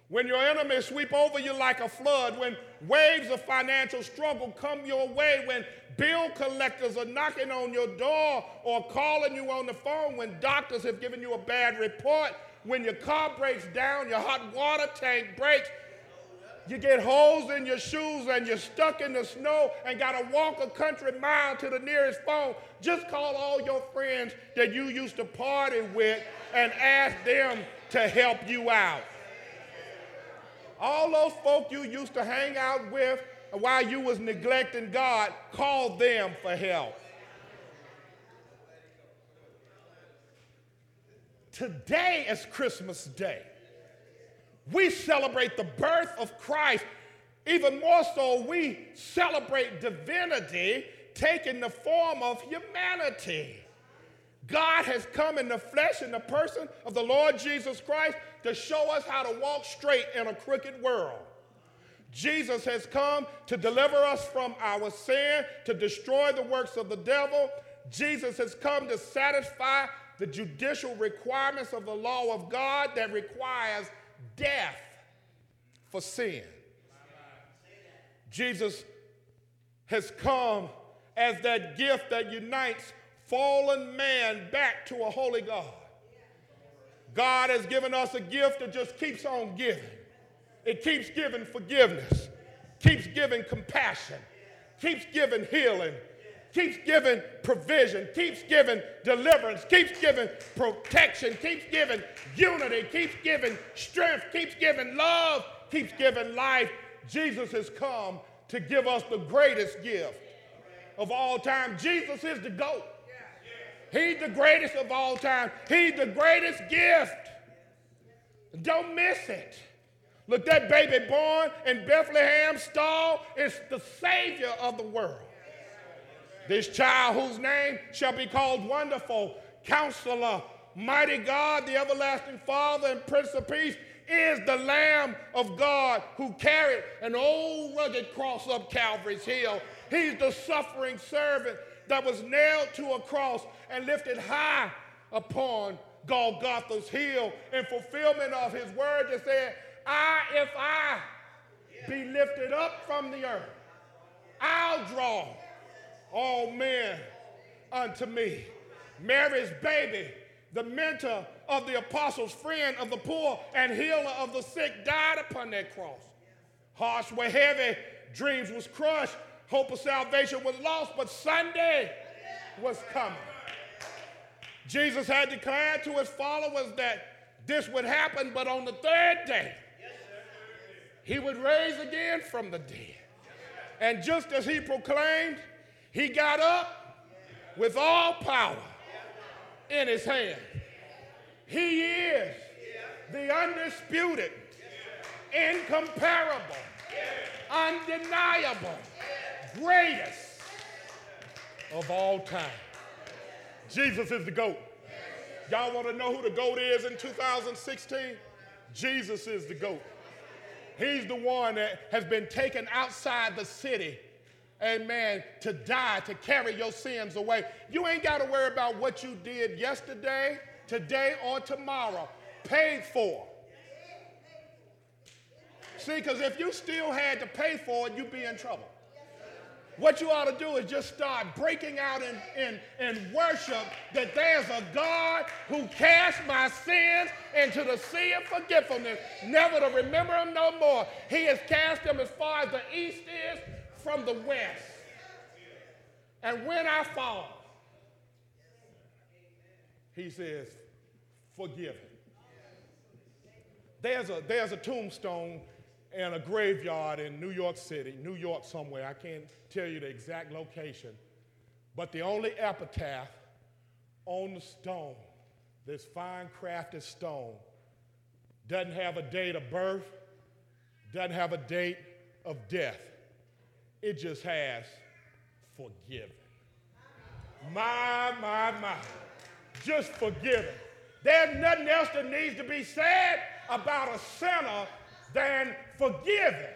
When your enemies sweep over you like a flood, when waves of financial struggle come your way, when bill collectors are knocking on your door or calling you on the phone, when doctors have given you a bad report, when your car breaks down, your hot water tank breaks, you get holes in your shoes and you're stuck in the snow and got to walk a country mile to the nearest phone, just call all your friends that you used to party with and ask them to help you out. All those folk you used to hang out with while you was neglecting God, call them for help. Today is Christmas Day. We celebrate the birth of Christ. Even more so, we celebrate divinity taking the form of humanity. God has come in the flesh in the person of the Lord Jesus Christ to show us how to walk straight in a crooked world. Jesus has come to deliver us from our sin, to destroy the works of the devil. Jesus has come to satisfy the judicial requirements of the law of God that requires death for sin. Jesus has come as that gift that unites fallen man back to a holy God. God has given us a gift that just keeps on giving. It keeps giving forgiveness, keeps giving compassion, keeps giving healing, keeps giving provision, keeps giving deliverance, keeps giving protection, keeps giving unity, keeps giving strength, keeps giving love, keeps giving life. Jesus has come to give us the greatest gift of all time. Jesus is the GOAT. He's the greatest of all time. He's the greatest gift. Don't miss it. Look, that baby born in Bethlehem's stall is the Savior of the world. This child whose name shall be called Wonderful, Counselor, Mighty God, the Everlasting Father, and Prince of Peace is the Lamb of God who carried an old rugged cross up Calvary's hill. He's the suffering servant that was nailed to a cross and lifted high upon Golgotha's hill in fulfillment of his word that said, if I be lifted up from the earth, I'll draw all men unto me. Mary's baby, the mentor of the apostles, friend of the poor, and healer of the sick, died upon that cross. Hearts were heavy, dreams was crushed, hope of salvation was lost, but Sunday was coming. Jesus had declared to his followers that this would happen, but on the third day, he would rise again from the dead. And just as he proclaimed, he got up with all power in his hand. He is the undisputed, incomparable, undeniable, greatest of all time. Jesus is the GOAT. Y'all want to know who the GOAT is in 2016? Jesus is the GOAT. He's the one that has been taken outside the city, amen, to die, to carry your sins away. You ain't got to worry about what you did yesterday, today, or tomorrow. Paid for. See, because if you still had to pay for it, you'd be in trouble. What you ought to do is just start breaking out in worship that there's a God who cast my sins into the sea of forgetfulness, never to remember them no more. He has cast them as far as the east is from the west. And when I fall, he says, forgive him. There's a tombstone in a graveyard in New York City, New York somewhere. I can't tell you the exact location. But the only epitaph on the stone, this fine crafted stone, doesn't have a date of birth, doesn't have a date of death. It just has forgiven. My. Just forgiven. There's nothing else that needs to be said about a sinner than forgiven.